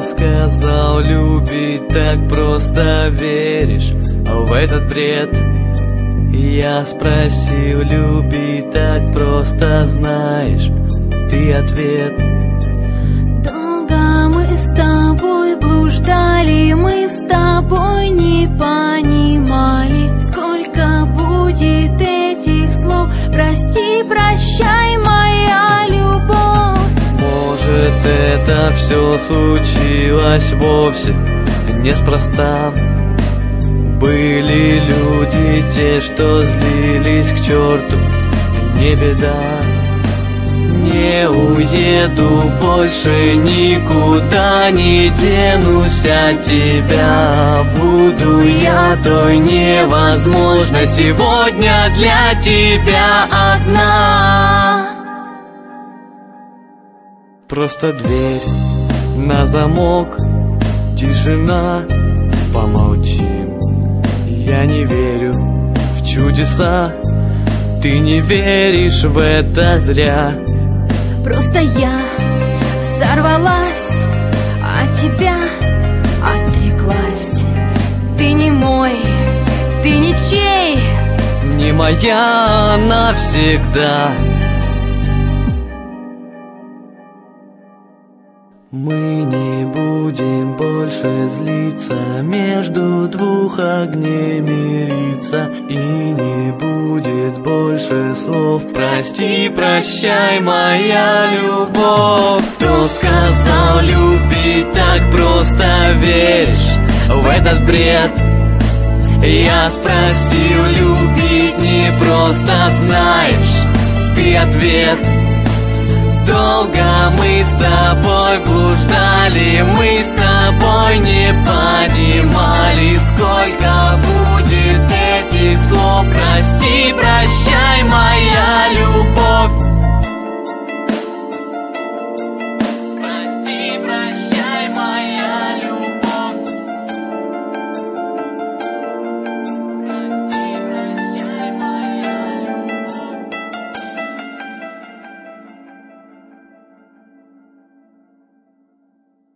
Кто сказал, любить так просто веришь в этот бред? Я спросил, любить так просто знаешь ты ответ. Долго мы с тобой блуждали, мы с тобой не понимали, сколько будет этих слов. Прости, прощай, моя любовь. Может, это все случилось вовсе неспроста. Были люди те, что злились к черту, не беда. Не уеду больше никуда, не денусь от тебя. Буду я той невозможной сегодня для тебя одна. Просто дверь на замок, тишина, помолчим. Я не верю в чудеса, ты не веришь в это зря. Просто я сорвалась, от тебя отреклась. Ты не мой, ты ничей, не моя навсегда. Мы не будем больше злиться, между двух огней мириться. И не будет больше слов прости, прощай, моя любовь. Кто сказал, любить так просто веришь в этот бред? Я спросил, любить не просто знаешь ты ответ. Долго мы с тобой блуждали, мы с тобой не понимали, сколько будет этих слов. Прости,